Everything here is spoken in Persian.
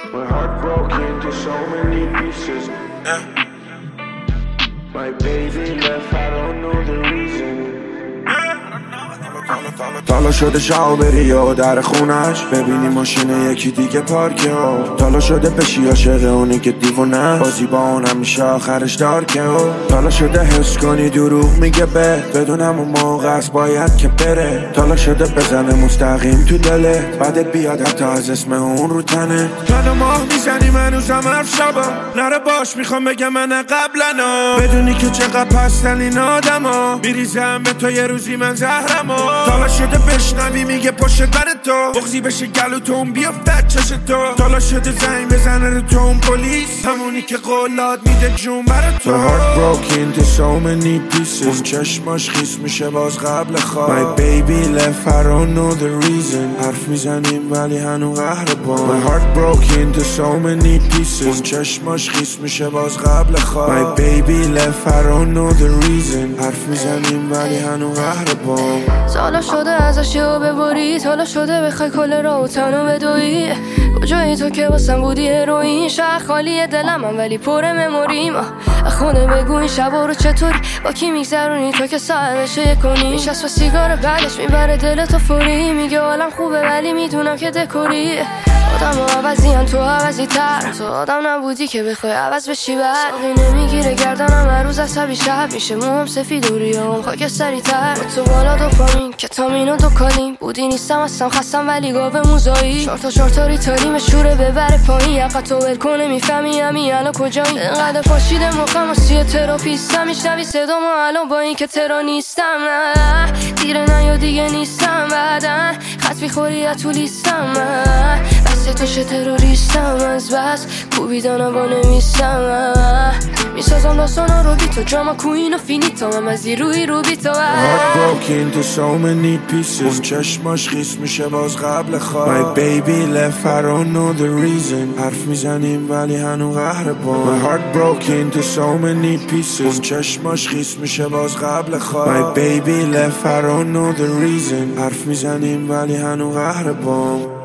My heart broke into so many pieces. My baby left, I don't know the reason. تالا شده شاو بری و در خونش ببینی ماشین یکی دیگه پارکه و تالا شده بشی عاشق اونی که دیوونه بازی با اون همیشه آخرش دارکه و تالا شده حس کنی دروغ میگه بدونم اون موقع است باید که بره تالا شده بزنه مستقیم تو دلت بعدت بیاد حتی از اسم اون رو تنه تالا ماه میزنی منوزم حرف شبا نره باش میخوام بگم من قبلنا بدونی که چقدر پستن این آدم ها میریزم به تو یه روزی من زهرم ها تالا شده بشنوی میگه پشت بر تو بغزی بشه گلو تو اون بیافت چش تو تالا شده زنگ بزنه رو تو اون پلیس همونی که قولاد میده جون بر تو My heart broke into so many pieces اون چشماش خیس میشه باز قبل خواب My baby left I don't know the reason حرف میزنیم ولی هنو قهربان My heart broke into so many pieces اون چشماش خیس میشه باز قبل خواب My baby left I don't know the reason حرف میزنیم ولی هنو قهربان سالا شده ازش یهو ببری تالا شده بخوای کل را و تنو بدوی کجایی تو که واسم بودی هروئین شهر خالی دلمم ولی پر مموریم خونه بگو این شبا رو چطوری با کی میگذرونی تو که ساعتشه کنی میشست و سیگار بعدش میبره دلتو فوری میگه حالم خوبه ولی میدونم که دکوری آدم و عوضی هم تو عوضی تر تو آدم نبودی که بخوای عوض بشی بر ساقی نمیگیره گردنم هر روز عصبی شب میشه موهم سفید و ریام خاک سری تر تو بالا دوپامین کتامین و دوکالین بودی نیستم هستم خستم ولی گاوه موزایی چارتا ریتالیم شوره ببره پایین یقت تو ول کنه میفهمی همین الان کجایی انقدر پاشیده مخم و سیه تراپیستم میشنوی صدا ما الان با این که ترا نیستم دیره نه یا دیگه نیستم بعدن خط میخوری یا تو لیستم بس تو شه تروریستم از بس کوبیدانم با نمیستم میسازم داستانا رو بی تو جاما کوین و فینیتا هم از روی رو بی تو Heart broke into so many pieces اون چشماش خیس میشه باز قبل خواب My baby left I don't know the reason حرف میزنیم ولی هنو قهربان My heart broke into so many pieces اون چشماش خیس میشه باز قبل خواب My baby left I don't know the reason حرف میزنیم ولی هنو قهربان